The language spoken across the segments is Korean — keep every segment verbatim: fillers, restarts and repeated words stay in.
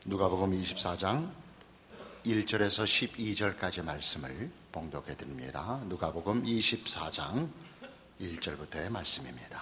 누가복음 이십사 장 일 절에서 십이 절까지 말씀을 봉독해 드립니다. 누가복음 이십사 장 일 절부터의 말씀입니다.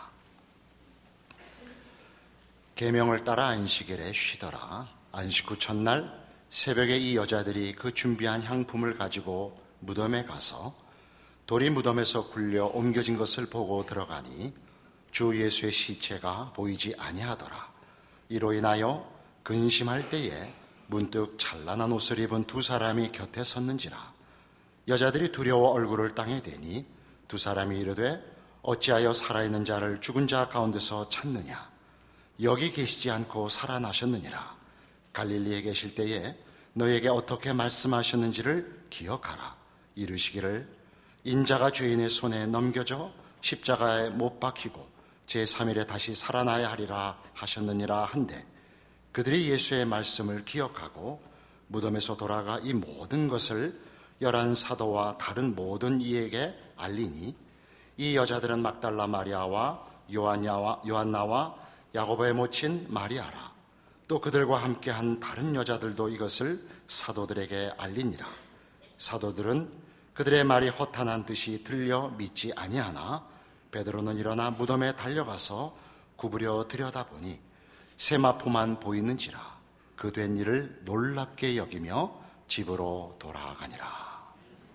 계명을 따라 안식일에 쉬더라. 안식 후 첫날 새벽에 이 여자들이 그 준비한 향품을 가지고 무덤에 가서 돌이 무덤에서 굴려 옮겨진 것을 보고 들어가니 주 예수의 시체가 보이지 아니하더라. 이로 인하여 근심할 때에 문득 찬란한 옷을 입은 두 사람이 곁에 섰는지라. 여자들이 두려워 얼굴을 땅에 대니 두 사람이 이르되 어찌하여 살아있는 자를 죽은 자 가운데서 찾느냐? 여기 계시지 않고 살아나셨느니라. 갈릴리에 계실 때에 너에게 어떻게 말씀하셨는지를 기억하라. 이르시기를 인자가 죄인의 손에 넘겨져 십자가에 못 박히고 제삼 일에 다시 살아나야 하리라 하셨느니라 한데, 그들이 예수의 말씀을 기억하고 무덤에서 돌아가 이 모든 것을 열한 사도와 다른 모든 이에게 알리니, 이 여자들은 막달라 마리아와 요한야와, 요한나와 야고보의 모친 마리아라. 또 그들과 함께한 다른 여자들도 이것을 사도들에게 알리니라. 사도들은 그들의 말이 허탄한 듯이 들려 믿지 아니하나 베드로는 일어나 무덤에 달려가서 구부려 들여다보니 세마포만 보이는지라. 그 된 일을 놀랍게 여기며 집으로 돌아가니라.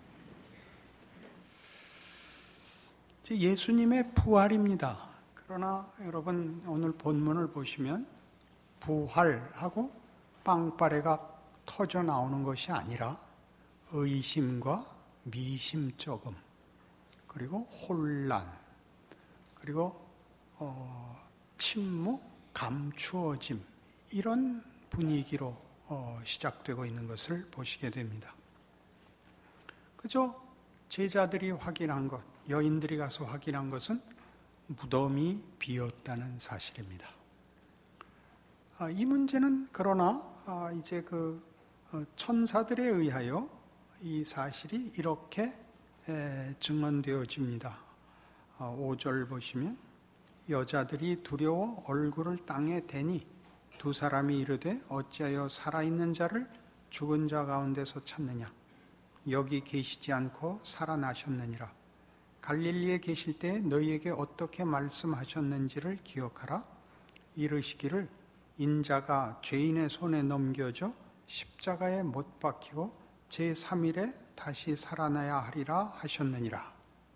예수님의 부활입니다. 그러나 여러분 오늘 본문을 보시면 부활하고 빵빠레가 터져 나오는 것이 아니라 의심과 미심 조금, 그리고 혼란, 그리고 어, 침묵, 감추어짐, 이런 분위기로 어, 시작되고 있는 것을 보시게 됩니다. 그저 제자들이 확인한 것, 여인들이 가서 확인한 것은 무덤이 비었다는 사실입니다. 아, 이 문제는 그러나 아, 이제 그 어, 천사들에 의하여 이 사실이 이렇게 에, 증언되어집니다. 아, 오 절 보시면 여자들이 두려워 얼굴을 땅에 대니 두 사람이 이르되 어찌하여 살아있는 자를 죽은 자 가운데서 찾느냐? 여기 계시지 않고 살아나셨느니라. 갈릴리에 계실 때 너희에게 어떻게 말씀하셨는지를 기억하라. 이르시기를 인자가 죄인의 손에 넘겨져 십자가에 못 박히고 제삼 일에 다시 살아나야 하리라 하셨느니라.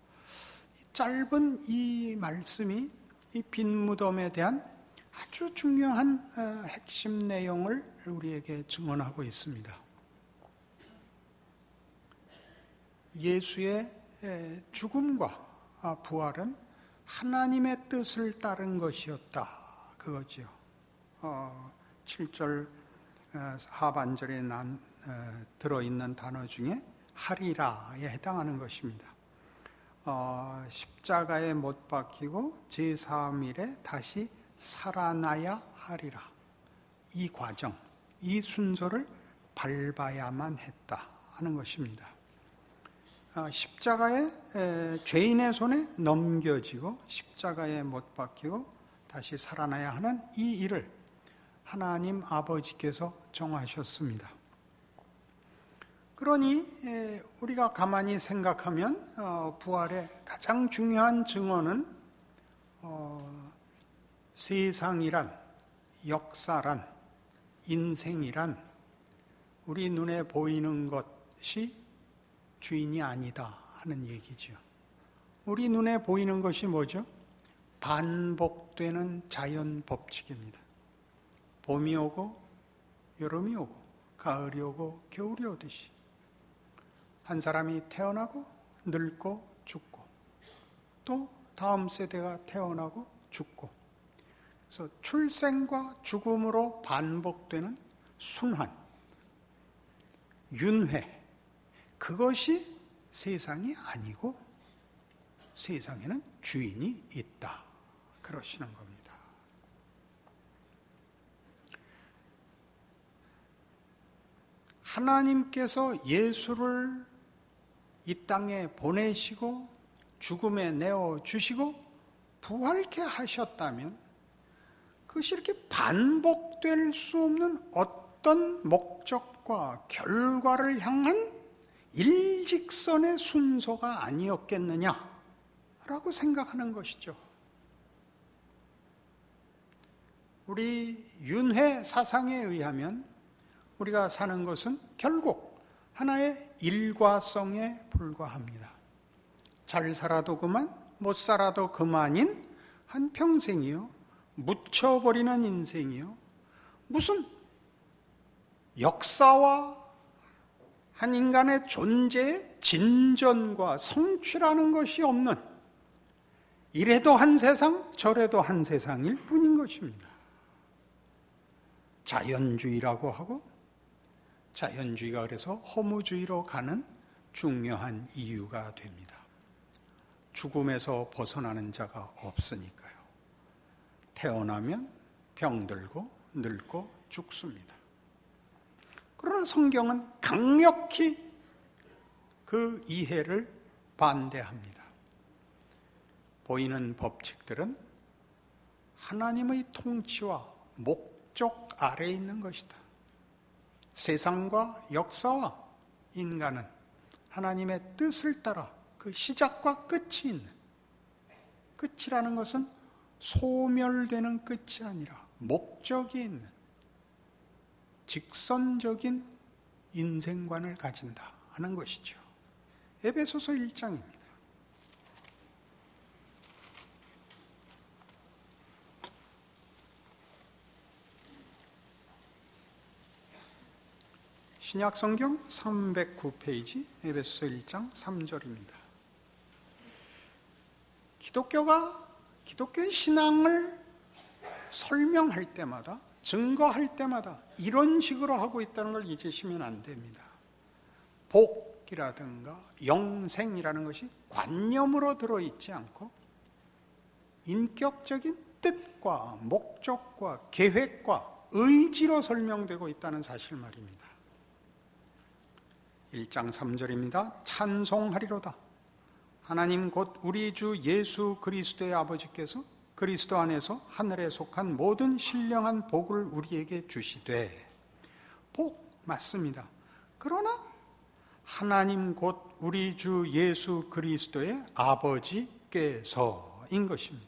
짧은 이 말씀이 이 빈 무덤에 대한 아주 중요한 핵심 내용을 우리에게 증언하고 있습니다. 예수의 죽음과 부활은 하나님의 뜻을 따른 것이었다, 그거죠. 어, 칠 절 하반절에 난, 어, 들어있는 단어 중에 하리라에 해당하는 것입니다. 어, 십자가에 못 박히고 제삼 일에 다시 살아나야 하리라. 이 과정, 이 순서를 밟아야만 했다 하는 것입니다. 어, 십자가에 에, 죄인의 손에 넘겨지고 십자가에 못 박히고 다시 살아나야 하는 이 일을 하나님 아버지께서 정하셨습니다. 그러니 우리가 가만히 생각하면 부활의 가장 중요한 증언은 세상이란, 역사란, 인생이란 우리 눈에 보이는 것이 주인이 아니다 하는 얘기죠. 우리 눈에 보이는 것이 뭐죠? 반복되는 자연 법칙입니다. 봄이 오고 여름이 오고 가을이 오고 겨울이 오듯이 한 사람이 태어나고 늙고 죽고 또 다음 세대가 태어나고 죽고, 그래서 출생과 죽음으로 반복되는 순환, 윤회, 그것이 세상이 아니고 세상에는 주인이 있다, 그러시는 겁니다. 하나님께서 예수를 이 땅에 보내시고 죽음에 내어주시고 부활케 하셨다면 그것이 이렇게 반복될 수 없는 어떤 목적과 결과를 향한 일직선의 순서가 아니었겠느냐라고 생각하는 것이죠. 우리 윤회 사상에 의하면 우리가 사는 것은 결국 하나의 일과성에 불과합니다. 잘 살아도 그만, 못 살아도 그만인 한 평생이요, 묻혀버리는 인생이요, 무슨 역사와 한 인간의 존재의 진전과 성취라는 것이 없는, 이래도 한 세상 저래도 한 세상일 뿐인 것입니다. 자연주의라고 하고, 자연주의가 그래서 허무주의로 가는 중요한 이유가 됩니다. 죽음에서 벗어나는 자가 없으니까요. 태어나면 병들고 늙고 죽습니다. 그러나 성경은 강력히 그 이해를 반대합니다. 보이는 법칙들은 하나님의 통치와 목적 아래에 있는 것이다. 세상과 역사와 인간은 하나님의 뜻을 따라 그 시작과 끝이 있는, 끝이라는 것은 소멸되는 끝이 아니라 목적이 있는 직선적인 인생관을 가진다 하는 것이죠. 에베소서 일 장입니다. 신약성경 삼백구 페이지 에베소서 일 장 삼 절입니다. 기독교가 기독교의 신앙을 설명할 때마다, 증거할 때마다 이런 식으로 하고 있다는 걸 잊으시면 안 됩니다. 복이라든가 영생이라는 것이 관념으로 들어있지 않고 인격적인 뜻과 목적과 계획과 의지로 설명되고 있다는 사실 말입니다. 일 장 삼 절입니다. 찬송하리로다. 하나님 곧 우리 주 예수 그리스도의 아버지께서 그리스도 안에서 하늘에 속한 모든 신령한 복을 우리에게 주시되. 복 맞습니다. 그러나 하나님 곧 우리 주 예수 그리스도의 아버지께서인 것입니다.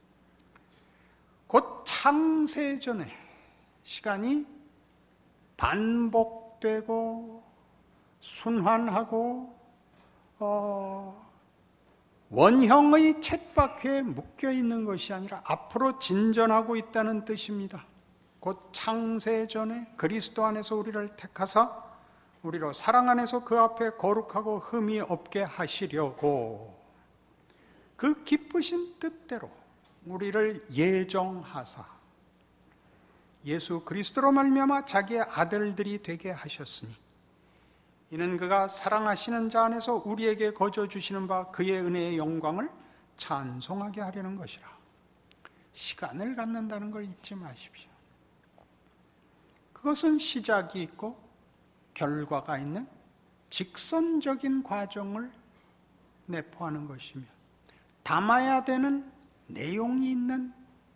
곧 창세전에 시간이 반복되고 순환하고 어, 원형의 쳇바퀴에 묶여있는 것이 아니라 앞으로 진전하고 있다는 뜻입니다. 곧 창세전에 그리스도 안에서 우리를 택하사 우리로 사랑 안에서 그 앞에 거룩하고 흠이 없게 하시려고 그 기쁘신 뜻대로 우리를 예정하사 예수 그리스도로 말미암아 자기의 아들들이 되게 하셨으니 이는 그가 사랑하시는 자 안에서 우리에게 거저 주시는 바 그의 은혜의 영광을 찬송하게 하려는 것이라. 시간을 갖는다는 걸 잊지 마십시오. 그것은 시작이 있고 결과가 있는 직선적인 과정을 내포하는 것이며 담아야 되는 내용이 있는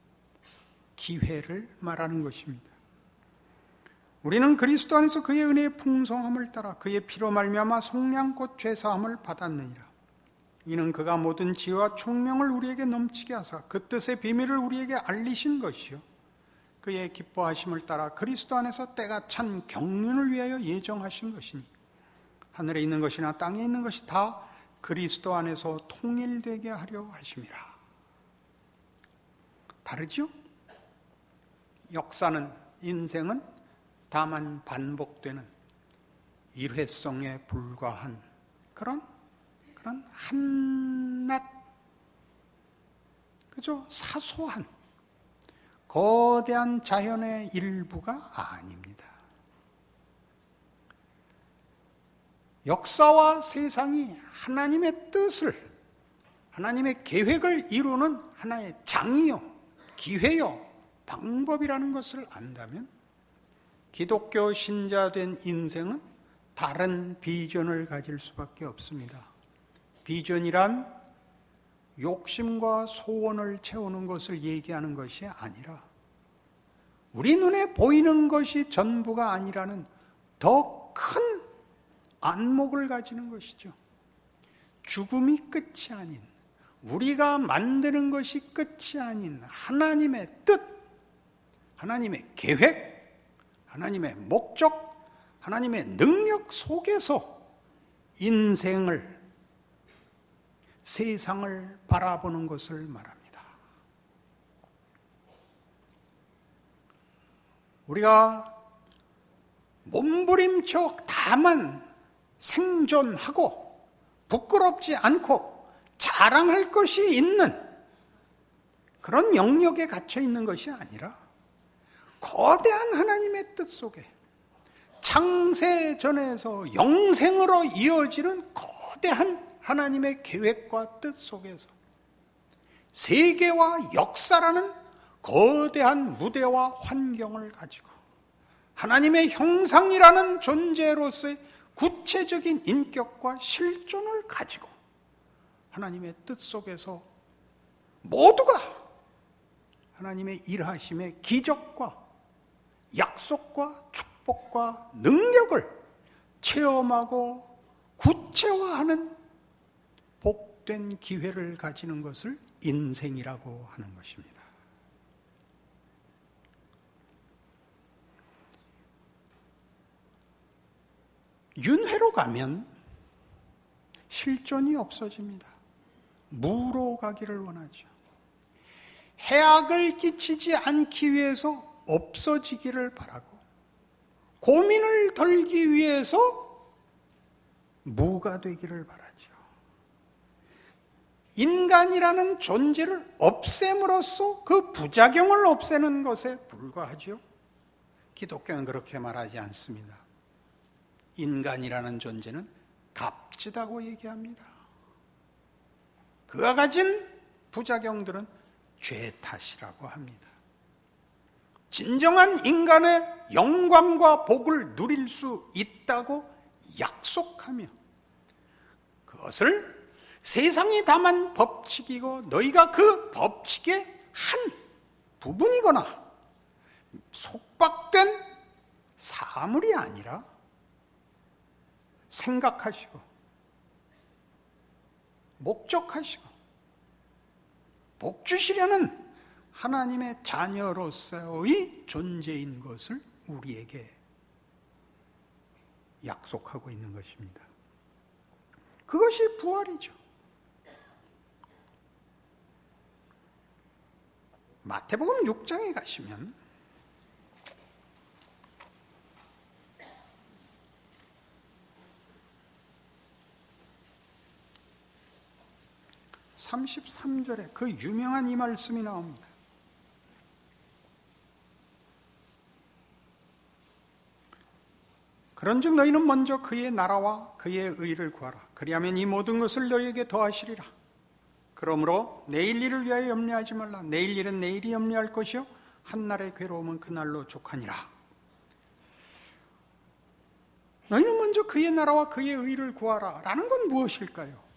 기회를 말하는 것입니다. 우리는 그리스도 안에서 그의 은혜의 풍성함을 따라 그의 피로 말미암아 속량곧 죄사함을 받았느니라. 이는 그가 모든 지혜와 총명을 우리에게 넘치게 하사 그 뜻의 비밀을 우리에게 알리신 것이요 그의 기뻐하심을 따라 그리스도 안에서 때가 찬 경륜을 위하여 예정하신 것이니 하늘에 있는 것이나 땅에 있는 것이 다 그리스도 안에서 통일되게 하려 하심이라. 다르죠? 역사는, 인생은 다만 반복되는 일회성에 불과한 그런 그런 한낱 그저 사소한 거대한 자연의 일부가 아닙니다. 역사와 세상이 하나님의 뜻을, 하나님의 계획을 이루는 하나의 장이요, 기회요, 방법이라는 것을 안다면 기독교 신자된 인생은 다른 비전을 가질 수밖에 없습니다. 비전이란 욕심과 소원을 채우는 것을 얘기하는 것이 아니라 우리 눈에 보이는 것이 전부가 아니라는 더 큰 안목을 가지는 것이죠. 죽음이 끝이 아닌, 우리가 만드는 것이 끝이 아닌 하나님의 뜻, 하나님의 계획, 하나님의 목적, 하나님의 능력 속에서 인생을, 세상을 바라보는 것을 말합니다. 우리가 몸부림쳐 다만 생존하고 부끄럽지 않고 자랑할 것이 있는 그런 영역에 갇혀 있는 것이 아니라 거대한 하나님의 뜻 속에 창세전에서 영생으로 이어지는 거대한 하나님의 계획과 뜻 속에서 세계와 역사라는 거대한 무대와 환경을 가지고 하나님의 형상이라는 존재로서의 구체적인 인격과 실존을 가지고 하나님의 뜻 속에서 모두가 하나님의 일하심의 기적과 약속과 축복과 능력을 체험하고 구체화하는 복된 기회를 가지는 것을 인생이라고 하는 것입니다. 윤회로 가면 실존이 없어집니다. 무로 가기를 원하죠. 해악을 끼치지 않기 위해서 없어지기를 바라고, 고민을 덜기 위해서 무가 되기를 바라죠. 인간이라는 존재를 없앰으로써 그 부작용을 없애는 것에 불과하죠. 기독교는 그렇게 말하지 않습니다. 인간이라는 존재는 값지다고 얘기합니다. 그가 가진 부작용들은 죄 탓이라고 합니다. 진정한 인간의 영광과 복을 누릴 수 있다고 약속하며 그것을 세상이 다만 법칙이고 너희가 그 법칙의 한 부분이거나 속박된 사물이 아니라 생각하시고 목적하시고 복 주시려는 하나님의 자녀로서의 존재인 것을 우리에게 약속하고 있는 것입니다. 그것이 부활이죠. 마태복음 육 장에 가시면 삼십삼 절에 그 유명한 이 말씀이 나옵니다. 그런즉 너희는 먼저 그의 나라와 그의 의를 구하라. 그리하면 이 모든 것을 너희에게 더하시리라. 그러므로 내일 일을 위하여 염려하지 말라. 내일 일은 내일이 염려할 것이요 한날의 괴로움은 그날로 족하니라. 너희는 먼저 그의 나라와 그의 의를 구하라 라는 건 무엇일까요?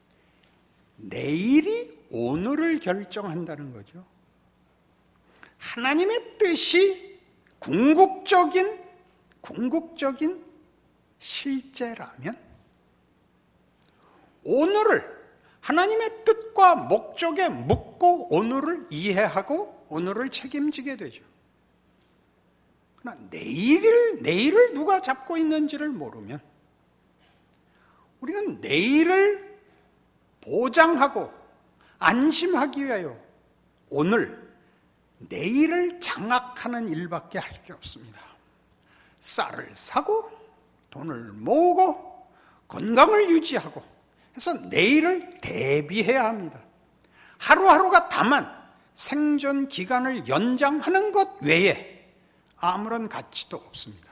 내일이 오늘을 결정한다는 거죠. 하나님의 뜻이 궁극적인 궁극적인 실제라면 오늘을 하나님의 뜻과 목적에 묻고 오늘을 이해하고 오늘을 책임지게 되죠. 그러나 내일을, 내일을 누가 잡고 있는지를 모르면 우리는 내일을 보장하고 안심하기 위하여 오늘, 내일을 장악하는 일밖에 할 게 없습니다. 쌀을 사고 돈을 모으고 건강을 유지하고 해서 내일을 대비해야 합니다. 하루하루가 다만 생존 기간을 연장하는 것 외에 아무런 가치도 없습니다.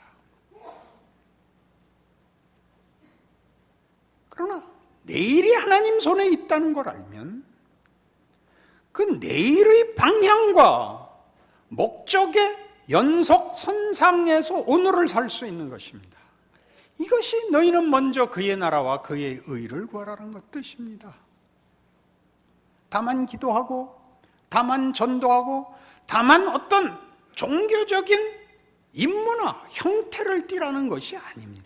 그러나 내일이 하나님 손에 있다는 걸 알면 그 내일의 방향과 목적의 연속선상에서 오늘을 살 수 있는 것입니다. 이것이 너희는 먼저 그의 나라와 그의 의를 구하라는 것 뜻입니다. 다만 기도하고 다만 전도하고 다만 어떤 종교적인 임무나 형태를 띠라는 것이 아닙니다.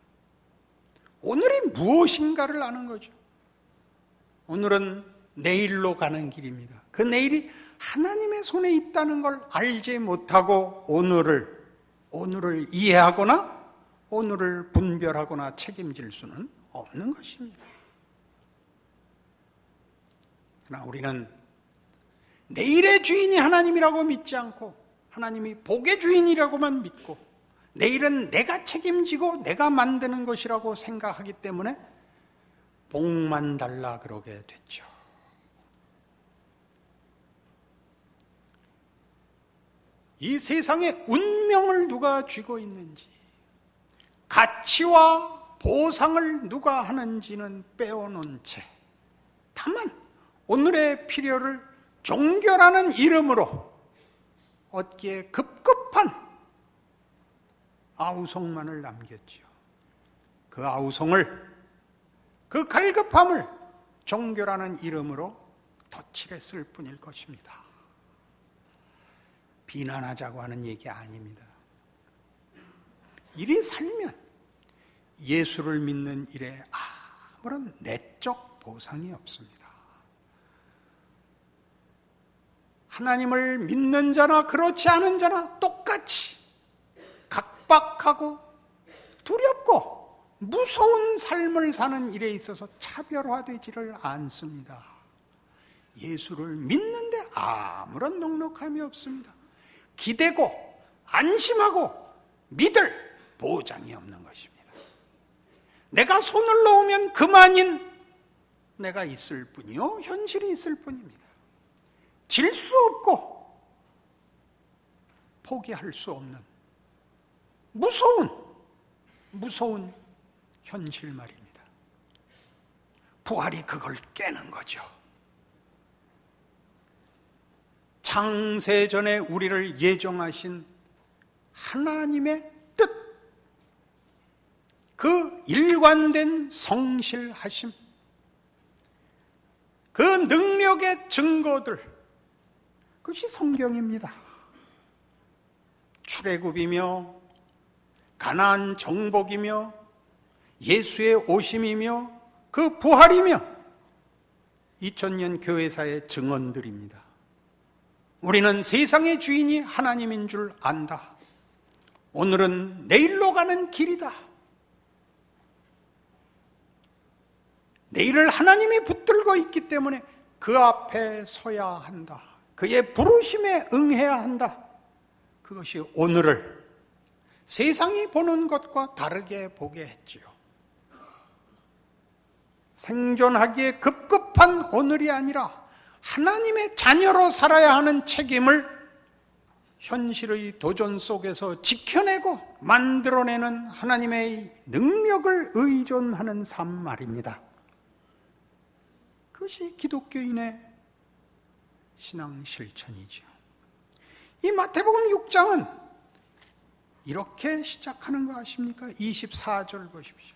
오늘이 무엇인가를 아는 거죠. 오늘은 내일로 가는 길입니다. 그 내일이 하나님의 손에 있다는 걸 알지 못하고 오늘을, 오늘을 이해하거나 오늘을 분별하거나 책임질 수는 없는 것입니다. 그러나 우리는 내일의 주인이 하나님이라고 믿지 않고 하나님이 복의 주인이라고만 믿고 내일은 내가 책임지고 내가 만드는 것이라고 생각하기 때문에 복만 달라 그러게 됐죠. 이 세상의 운명을 누가 쥐고 있는지, 가치와 보상을 누가 하는지는 빼어놓은 채 다만 오늘의 필요를 종교라는 이름으로 얻기에 급급한 아우성만을 남겼지요. 그 아우성을, 그 갈급함을 종교라는 이름으로 덧칠했을 뿐일 것입니다. 비난하자고 하는 얘기 아닙니다. 이리 살면 예수를 믿는 일에 아무런 내적 보상이 없습니다. 하나님을 믿는 자나 그렇지 않은 자나 똑같이 각박하고 두렵고 무서운 삶을 사는 일에 있어서 차별화되지를 않습니다. 예수를 믿는데 아무런 넉넉함이 없습니다. 기대고 안심하고 믿을 보장이 없는 것입니다. 내가 손을 놓으면 그만인 내가 있을 뿐이요, 현실이 있을 뿐입니다. 질 수 없고 포기할 수 없는 무서운 무서운 현실 말입니다. 부활이 그걸 깨는 거죠. 창세전에 우리를 예정하신 하나님의 뜻, 그 일관된 성실하심, 그 능력의 증거들, 그것이 성경입니다. 출애굽이며 가나안 정복이며 예수의 오심이며 그 부활이며 이천 년 교회사의 증언들입니다. 우리는 세상의 주인이 하나님인 줄 안다. 오늘은 내일로 가는 길이다. 내일을 하나님이 붙들고 있기 때문에 그 앞에 서야 한다. 그의 부르심에 응해야 한다. 그것이 오늘을 세상이 보는 것과 다르게 보게 했지요. 생존하기에 급급한 오늘이 아니라 하나님의 자녀로 살아야 하는 책임을 현실의 도전 속에서 지켜내고 만들어내는 하나님의 능력을 의존하는 삶 말입니다. 그것이 기독교인의 신앙 실천이죠. 이 마태복음 육 장은 이렇게 시작하는 거 아십니까? 이십사 절 보십시오.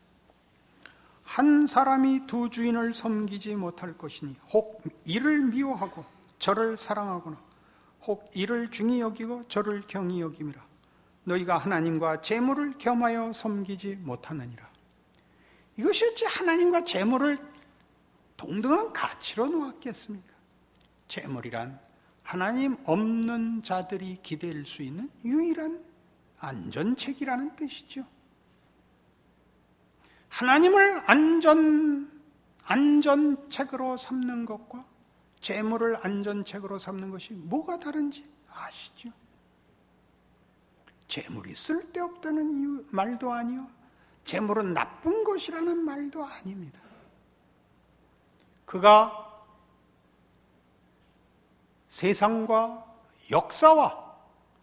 한 사람이 두 주인을 섬기지 못할 것이니 혹 이를 미워하고 저를 사랑하거나 혹 이를 중히 여기고 저를 경히 여김이라. 너희가 하나님과 재물을 겸하여 섬기지 못하느니라. 이것이 어찌 하나님과 재물을 동등한 가치로 놓았겠습니까? 재물이란 하나님 없는 자들이 기댈 수 있는 유일한 안전책이라는 뜻이죠. 하나님을 안전, 안전책으로 삼는 것과 재물을 안전책으로 삼는 것이 뭐가 다른지 아시죠? 재물이 쓸데없다는 이유, 말도 아니요, 재물은 나쁜 것이라는 말도 아닙니다. 그가 세상과 역사와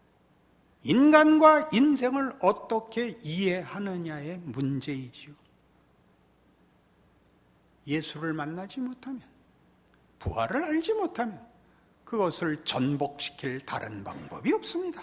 인간과 인생을 어떻게 이해하느냐의 문제이지요. 예수를 만나지 못하면, 부활을 알지 못하면 그것을 전복시킬 다른 방법이 없습니다.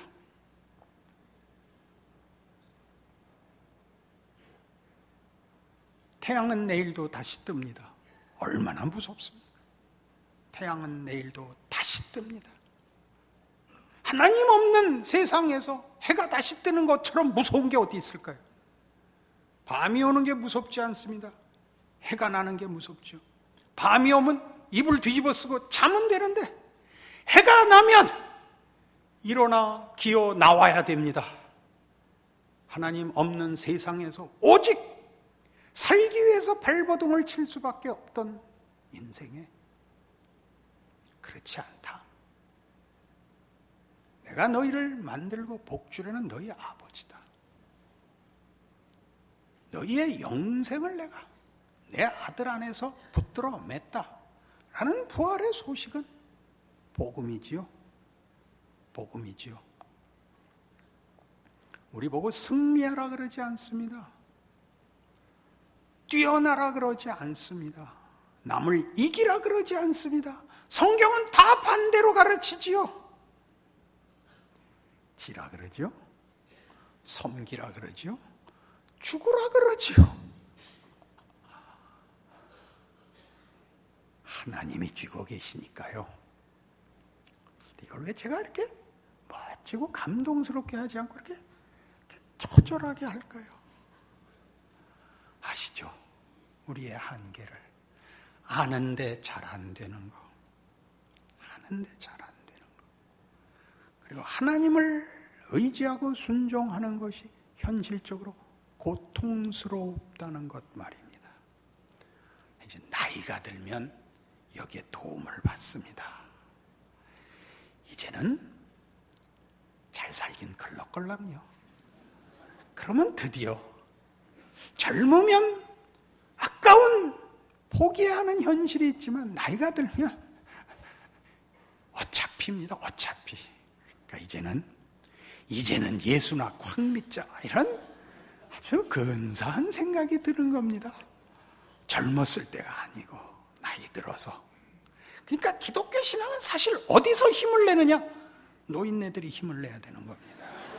태양은 내일도 다시 뜹니다. 얼마나 무섭습니까? 태양은 내일도 다시 뜹니다. 하나님 없는 세상에서 해가 다시 뜨는 것처럼 무서운 게 어디 있을까요? 밤이 오는 게 무섭지 않습니다. 해가 나는 게 무섭죠. 밤이 오면 이불 뒤집어 쓰고 자면 되는데 해가 나면 일어나 기어 나와야 됩니다. 하나님 없는 세상에서 오직 살기 위해서 발버둥을 칠 수밖에 없던 인생에 그렇지 않다. 내가 너희를 만들고 복주려는 너희 아버지다. 너희의 영생을 내가 내 아들 안에서 붙들어 맸다. 라는 부활의 소식은 복음이지요. 복음이지요. 우리 보고 승리하라 그러지 않습니다. 뛰어나라 그러지 않습니다. 남을 이기라 그러지 않습니다. 성경은 다 반대로 가르치지요. 지라 그러죠. 섬기라 그러죠. 죽으라 그러지요. 하나님이 쥐고 계시니까요. 이걸 왜 제가 이렇게 멋지고 감동스럽게 하지 않고 이렇게, 이렇게 처절하게 할까요? 아시죠? 우리의 한계를. 아는데 잘 안 되는 거. 아는데 잘 안 되는 거. 그리고 하나님을 의지하고 순종하는 것이 현실적으로 고통스럽다는 것 말입니다. 이제 나이가 들면 여기에 도움을 받습니다. 이제는 잘 살긴 걸럭걸럭요. 그러면 드디어 젊으면 아까운 포기해야 하는 현실이 있지만 나이가 들면 어차피입니다. 어차피. 그러니까 이제는 이제는 예수나 콱 믿자 이런 아주 근사한 생각이 드는 겁니다. 젊었을 때가 아니고 나이 들어서. 그러니까 기독교 신앙은 사실 어디서 힘을 내느냐? 노인네들이 힘을 내야 되는 겁니다.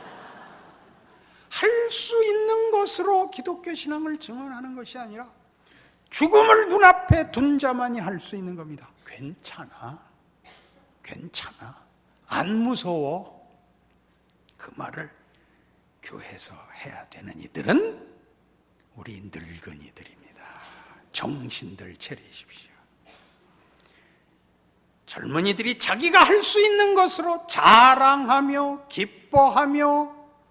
할 수 있는 것으로 기독교 신앙을 증언하는 것이 아니라 죽음을 눈앞에 둔 자만이 할 수 있는 겁니다. 괜찮아. 괜찮아. 안 무서워. 그 말을 교회에서 해야 되는 이들은 우리 늙은이들입니다. 정신들 차리십시오. 젊은이들이 자기가 할 수 있는 것으로 자랑하며 기뻐하며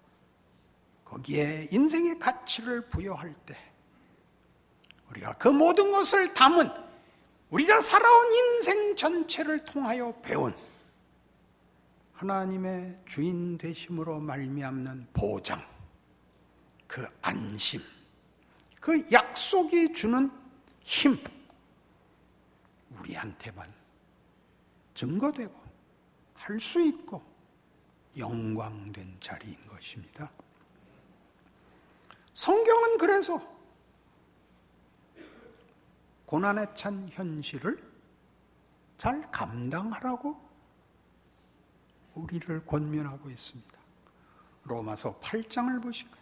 거기에 인생의 가치를 부여할 때 우리가 그 모든 것을 담은 우리가 살아온 인생 전체를 통하여 배운 하나님의 주인 되심으로 말미암는 보장, 그 안심, 그 약속이 주는 힘, 우리한테만 증거되고 할 수 있고 영광된 자리인 것입니다. 성경은 그래서 고난에 찬 현실을 잘 감당하라고 우리를 권면하고 있습니다. 로마서 팔 장을 보실까요?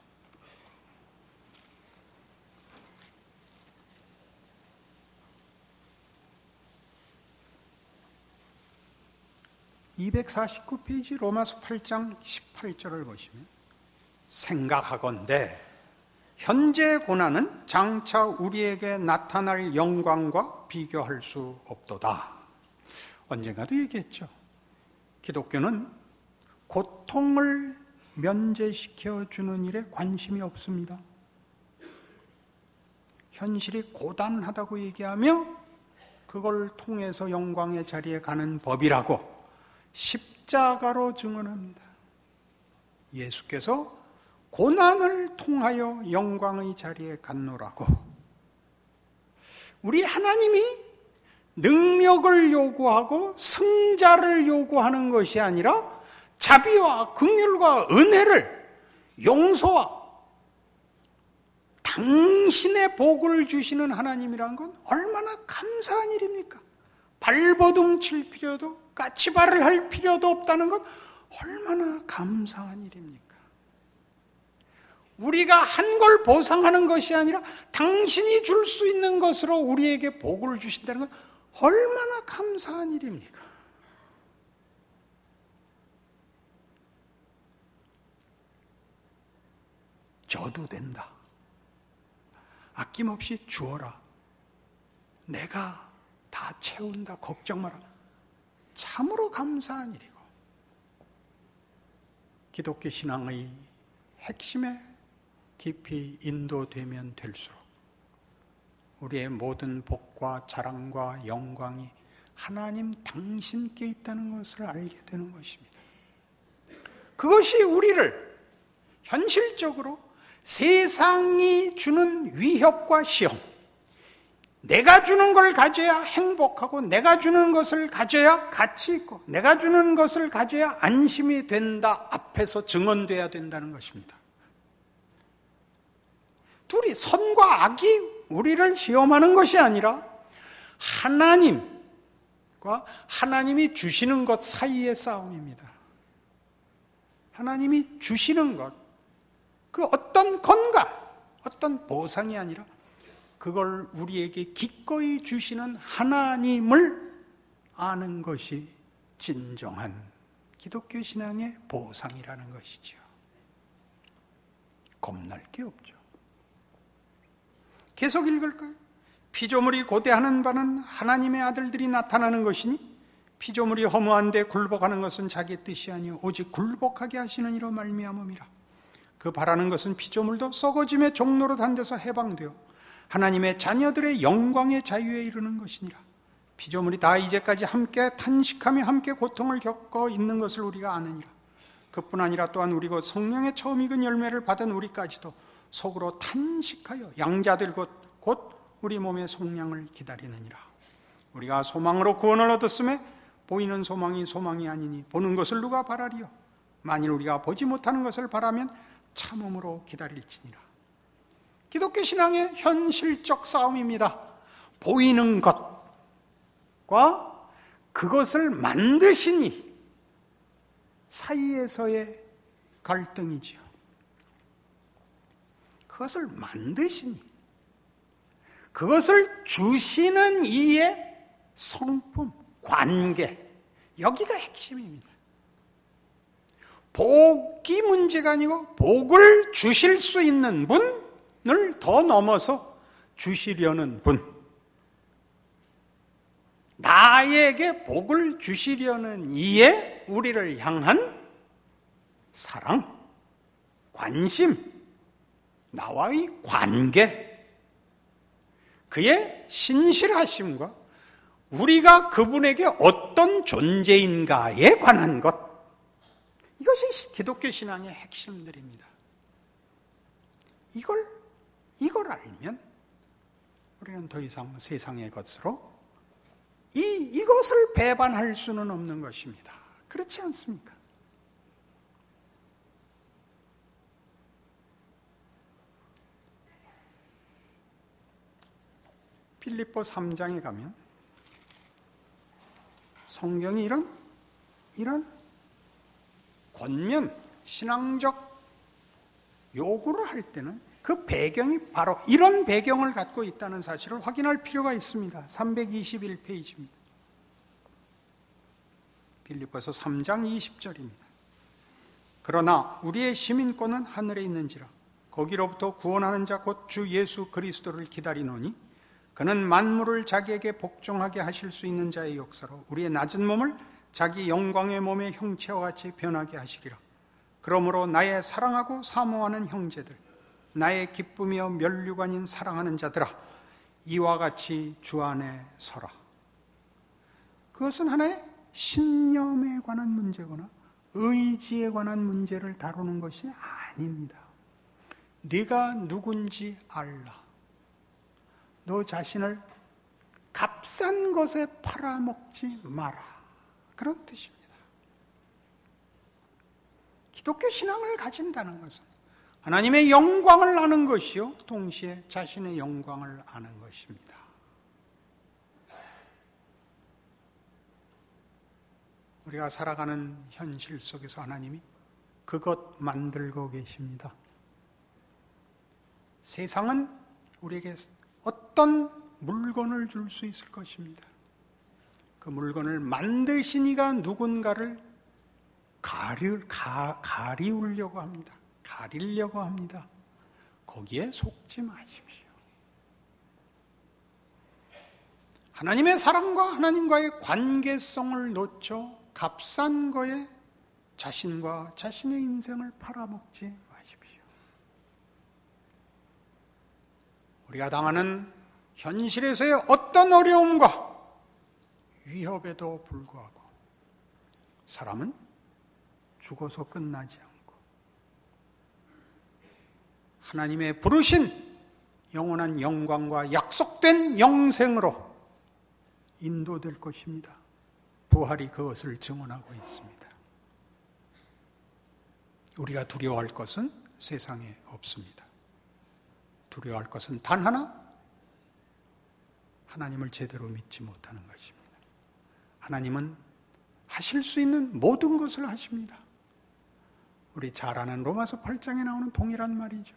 이백사십구 페이지 로마서 팔 장 십팔 절을 보시면 생각하건대 현재 고난은 장차 우리에게 나타날 영광과 비교할 수 없도다. 언젠가도 얘기했죠. 기독교는 고통을 면제시켜주는 일에 관심이 없습니다. 현실이 고단하다고 얘기하며 그걸 통해서 영광의 자리에 가는 법이라고 십자가로 증언합니다. 예수께서 고난을 통하여 영광의 자리에 갔노라고. 우리 하나님이 능력을 요구하고 승자를 요구하는 것이 아니라 자비와 긍휼과 은혜를, 용서와 당신의 복을 주시는 하나님이란 건 얼마나 감사한 일입니까? 발버둥 칠 필요도, 까치발을 할 필요도 없다는 건 얼마나 감사한 일입니까? 우리가 한 걸 보상하는 것이 아니라 당신이 줄 수 있는 것으로 우리에게 복을 주신다는 건 얼마나 감사한 일입니까? 줘도 된다. 아낌없이 주어라. 내가 다 채운다. 걱정 마라. 참으로 감사한 일이고, 기독교 신앙의 핵심에 깊이 인도되면 될수록 우리의 모든 복과 자랑과 영광이 하나님 당신께 있다는 것을 알게 되는 것입니다. 그것이 우리를 현실적으로 세상이 주는 위협과 시험, 내가 주는 걸 가져야 행복하고 내가 주는 것을 가져야 가치 있고 내가 주는 것을 가져야 안심이 된다 앞에서 증언돼야 된다는 것입니다. 둘이 선과 악이 우리를 시험하는 것이 아니라 하나님과 하나님이 주시는 것 사이의 싸움입니다. 하나님이 주시는 것, 그 어떤 건강, 어떤 보상이 아니라 그걸 우리에게 기꺼이 주시는 하나님을 아는 것이 진정한 기독교 신앙의 보상이라는 것이죠. 겁날 게 없죠. 계속 읽을까요? 피조물이 고대하는 바는 하나님의 아들들이 나타나는 것이니 피조물이 허무한데 굴복하는 것은 자기 뜻이 아니요 오직 굴복하게 하시는 이로 말미암음이라. 그 바라는 것은 피조물도 썩어짐의 종로로 단져서 해방되어 하나님의 자녀들의 영광의 자유에 이르는 것이니라. 피조물이 다 이제까지 함께 탄식하며 함께 고통을 겪어 있는 것을 우리가 아느니라. 그뿐 아니라 또한 우리 곧 성령의 처음 익은 열매를 받은 우리까지도 속으로 탄식하여 양자들 곧, 곧 우리 몸의 속량을 기다리느니라. 우리가 소망으로 구원을 얻었음에 보이는 소망이 소망이 아니니 보는 것을 누가 바라리요? 만일 우리가 보지 못하는 것을 바라면 참음으로 기다릴지니라. 기독교 신앙의 현실적 싸움입니다. 보이는 것과 그것을 만드시니 사이에서의 갈등이지요. 그것을 만드시니, 그것을 주시는 이의 성품, 관계, 여기가 핵심입니다. 복이 문제가 아니고 복을 주실 수 있는 분을 더 넘어서 주시려는 분, 나에게 복을 주시려는 이의 우리를 향한 사랑, 관심, 나와의 관계, 그의 신실하심과 우리가 그분에게 어떤 존재인가에 관한 것, 이것이 기독교 신앙의 핵심들입니다. 이걸, 이걸 알면 우리는 더 이상 세상의 것으로 이, 이것을 배반할 수는 없는 것입니다. 그렇지 않습니까? 빌립보 삼 장에 가면 성경이 이런, 이런 권면, 신앙적 요구를 할 때는 그 배경이 바로 이런 배경을 갖고 있다는 사실을 확인할 필요가 있습니다. 삼백이십일 페이지입니다. 빌립보서 삼 장 이십 절입니다. 그러나 우리의 시민권은 하늘에 있는지라 거기로부터 구원하는 자 곧 주 예수 그리스도를 기다리노니 그는 만물을 자기에게 복종하게 하실 수 있는 자의 역사로 우리의 낮은 몸을 자기 영광의 몸의 형체와 같이 변하게 하시리라. 그러므로 나의 사랑하고 사모하는 형제들, 나의 기쁨이여 면류관인 사랑하는 자들아, 이와 같이 주 안에 서라. 그것은 하나의 신념에 관한 문제거나 의지에 관한 문제를 다루는 것이 아닙니다. 네가 누군지 알라. 너 자신을 값싼 것에 팔아먹지 마라. 그런 뜻입니다. 기독교 신앙을 가진다는 것은 하나님의 영광을 아는 것이요, 동시에 자신의 영광을 아는 것입니다. 우리가 살아가는 현실 속에서 하나님이 그것 만들고 계십니다. 세상은 우리에게 어떤 물건을 줄 수 있을 것입니다. 그 물건을 만드신 이가 누군가를 가리, 가, 가리우려고 합니다. 가리려고 합니다. 거기에 속지 마십시오. 하나님의 사랑과 하나님과의 관계성을 놓쳐 값싼 거에 자신과 자신의 인생을 팔아먹지 마십시오. 우리가 당하는 현실에서의 어떤 어려움과 위협에도 불구하고 사람은 죽어서 끝나지 않고 하나님의 부르신 영원한 영광과 약속된 영생으로 인도될 것입니다. 부활이 그것을 증언하고 있습니다. 우리가 두려워할 것은 세상에 없습니다. 두려워할 것은 단 하나, 하나님을 제대로 믿지 못하는 것입니다. 하나님은 하실 수 있는 모든 것을 하십니다. 우리 잘 아는 로마서 팔 장에 나오는 동일한 말이죠.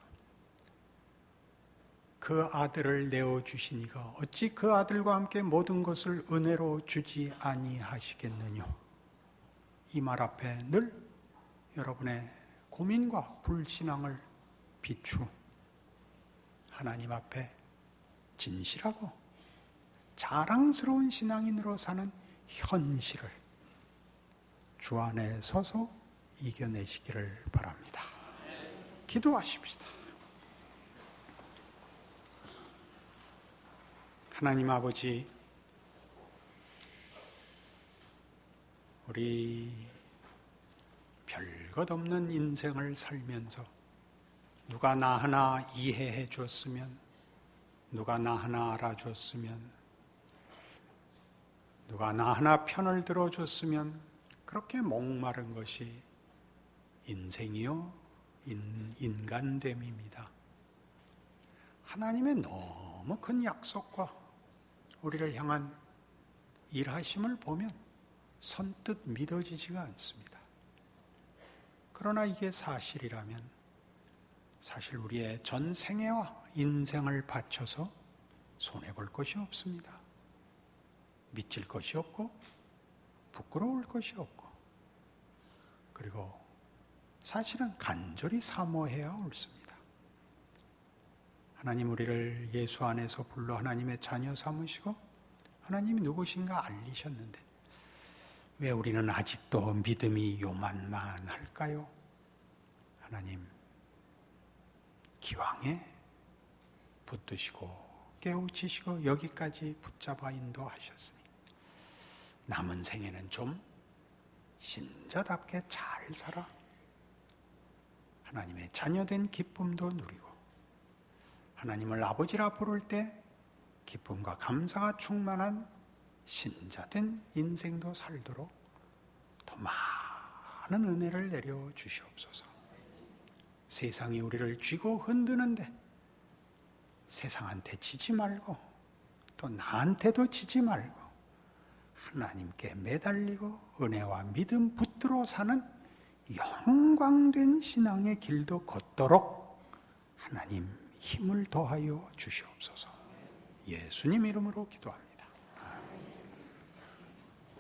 그 아들을 내어주시니가 어찌 그 아들과 함께 모든 것을 은혜로 주지 아니하시겠느냐. 이 말 앞에 늘 여러분의 고민과 불신앙을 비추 하나님 앞에 진실하고 자랑스러운 신앙인으로 사는 현실을 주 안에 서서 이겨내시기를 바랍니다. 기도하십시다. 하나님 아버지, 우리 별것 없는 인생을 살면서 누가 나 하나 이해해 줬으면, 누가 나 하나 알아줬으면, 누가 나 하나 편을 들어줬으면 그렇게 목마른 것이 인생이요 인, 인간됨입니다. 하나님의 너무 큰 약속과 우리를 향한 일하심을 보면 선뜻 믿어지지가 않습니다. 그러나 이게 사실이라면 사실 우리의 전 생애와 인생을 바쳐서 손해볼 것이 없습니다. 미칠 것이 없고 부끄러울 것이 없고, 그리고 사실은 간절히 사모해야 옳습니다. 하나님 우리를 예수 안에서 불러 하나님의 자녀 삼으시고 하나님이 누구신가 알리셨는데 왜 우리는 아직도 믿음이 요만만할까요? 하나님, 기왕에 붙드시고 깨우치시고 여기까지 붙잡아 인도하셨으니 남은 생에는 좀 신자답게 잘 살아 하나님의 자녀된 기쁨도 누리고 하나님을 아버지라 부를 때 기쁨과 감사가 충만한 신자된 인생도 살도록 더 많은 은혜를 내려 주시옵소서. 세상이 우리를 쥐고 흔드는데 세상한테 지지 말고 또 나한테도 지지 말고 하나님께 매달리고 은혜와 믿음 붙들어 사는 영광된 신앙의 길도 걷도록 하나님 힘을 더하여 주시옵소서. 예수님 이름으로 기도합니다.